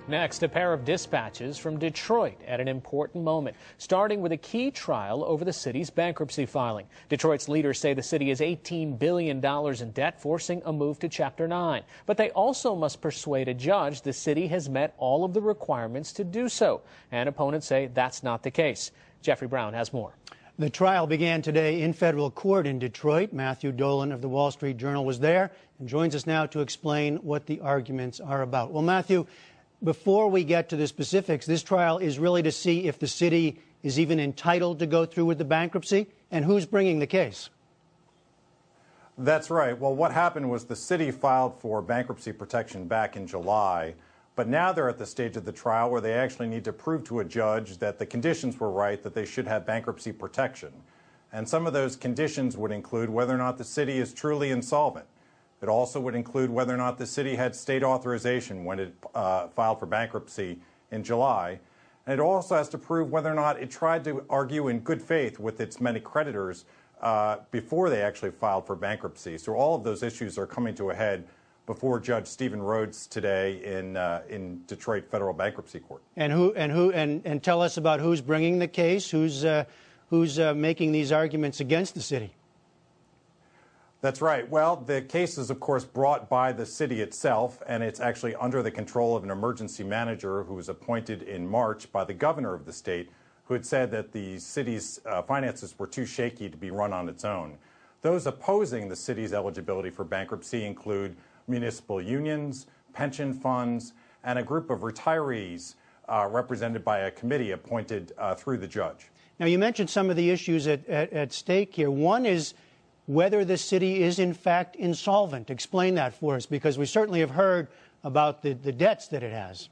Next, a pair of dispatches from Detroit at an important moment, starting with a key trial over the city's bankruptcy filing. Detroit's leaders say the city is $18 billion in debt, forcing a move to Chapter 9. But they also must persuade a judge the city has met all of the requirements to do so. And opponents say that's not the case. Jeffrey Brown has more. The trial began today in federal court in Detroit. Matthew Dolan of the Wall Street Journal was there and joins us now to explain what the arguments are about. Well, Matthew, before we get to the specifics, this trial is really to see if the city is even entitled to go through with the bankruptcy and who's bringing the case. That's right. Well, what happened was the city filed for bankruptcy protection back in July, but now they're at the stage of the trial where they actually need to prove to a judge that the conditions were right, that they should have bankruptcy protection. And some of those conditions would include whether or not the city is truly insolvent. It also would include whether or not the city had state authorization when it filed for bankruptcy in July. And it also has to prove whether or not it tried to argue in good faith with its many creditors before they actually filed for bankruptcy. So all of those issues are coming to a head before Judge Stephen Rhodes today in Detroit Federal Bankruptcy Court. And tell us about who's bringing the case, who's making these arguments against the city. That's right. Well, the case is, of course, brought by the city itself, and it's actually under the control of an emergency manager who was appointed in March by the governor of the state, who had said that the city's finances were too shaky to be run on its own. Those opposing the city's eligibility for bankruptcy include municipal unions, pension funds, and a group of retirees represented by a committee appointed through the judge. Now, you mentioned some of the issues at stake here. One is whether the city is, in fact, insolvent. Explain that for us, because we certainly have heard about the debts that it has.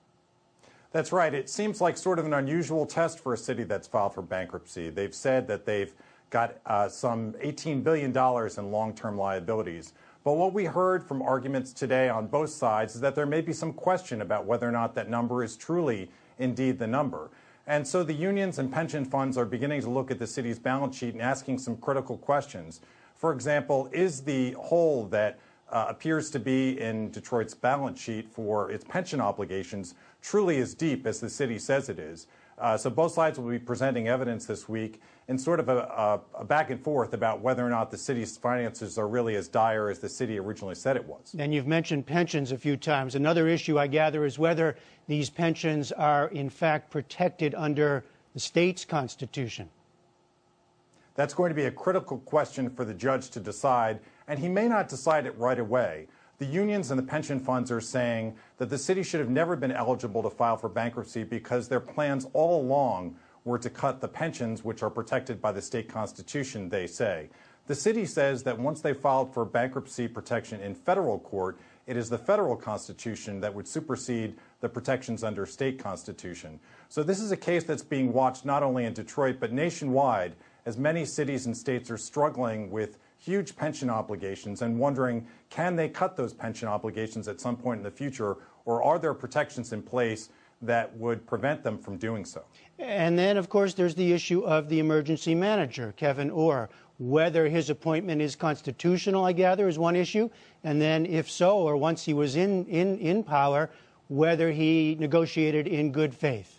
That's right. It seems like sort of an unusual test for a city that's filed for bankruptcy. They've said that they've got some $18 billion in long-term liabilities. But what we heard from arguments today on both sides is that there may be some question about whether or not that number is truly indeed the number. And so the unions and pension funds are beginning to look at the city's balance sheet and asking some critical questions. For example, is the hole that appears to be in Detroit's balance sheet for its pension obligations truly as deep as the city says it is? So both sides will be presenting evidence this week in sort of a back and forth about whether or not the city's finances are really as dire as the city originally said it was. And you've mentioned pensions a few times. Another issue, I gather, is whether these pensions are, in fact, protected under the state's constitution. That's going to be a critical question for the judge to decide, and he may not decide it right away. The unions and the pension funds are saying that the city should have never been eligible to file for bankruptcy because their plans all along were to cut the pensions, which are protected by the state constitution, they say. The city says that once they filed for bankruptcy protection in federal court, it is the federal constitution that would supersede the protections under state constitution. So this is a case that's being watched not only in Detroit, but nationwide, as many cities and states are struggling with huge pension obligations and wondering, can they cut those pension obligations at some point in the future, or are there protections in place that would prevent them from doing so? And then, of course, there's the issue of the emergency manager, Kevin Orr. Whether his appointment is constitutional, I gather, is one issue. And then, if so, or once he was in power, whether he negotiated in good faith.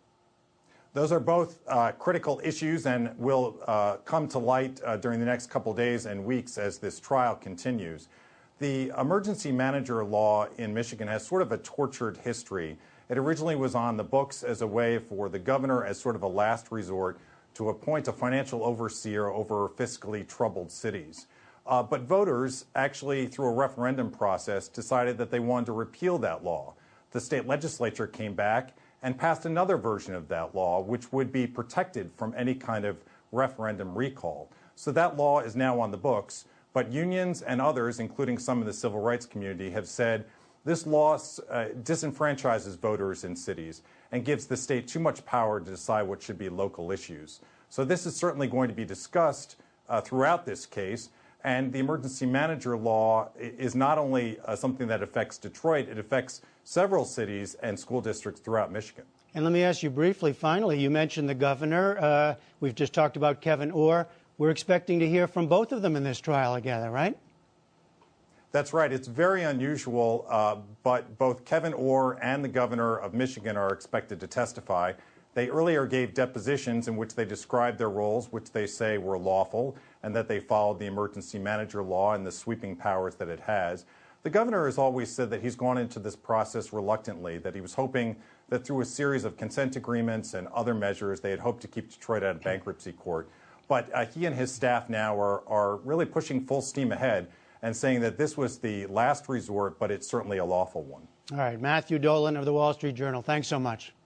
Those are both critical issues and will come to light during the next couple days and weeks as this trial continues. The emergency manager law in Michigan has sort of a tortured history. It originally was on the books as a way for the governor, as sort of a last resort, to appoint a financial overseer over fiscally troubled cities. But voters actually, through a referendum process, decided that they wanted to repeal that law. The state legislature came back and passed another version of that law, which would be protected from any kind of referendum recall. So that law is now on the books, but unions and others, including some of the civil rights community, have said this law disenfranchises voters in cities and gives the state too much power to decide what should be local issues. So this is certainly going to be discussed throughout this case. And the emergency manager law is not only something that affects Detroit, it affects several cities and school districts throughout Michigan. And let me ask you briefly, finally, you mentioned the governor. We've just talked about Kevin Orr. We're expecting to hear from both of them in this trial together, right? That's right. It's very unusual, but both Kevin Orr and the governor of Michigan are expected to testify. They earlier gave depositions in which they described their roles, which they say were lawful, and that they followed the emergency manager law and the sweeping powers that it has. The governor has always said that he's gone into this process reluctantly, that he was hoping that through a series of consent agreements and other measures, they had hoped to keep Detroit out of bankruptcy court. But he and his staff now are really pushing full steam ahead and saying that this was the last resort, but it's certainly a lawful one. All right, Matthew Dolan of the Wall Street Journal, thanks so much.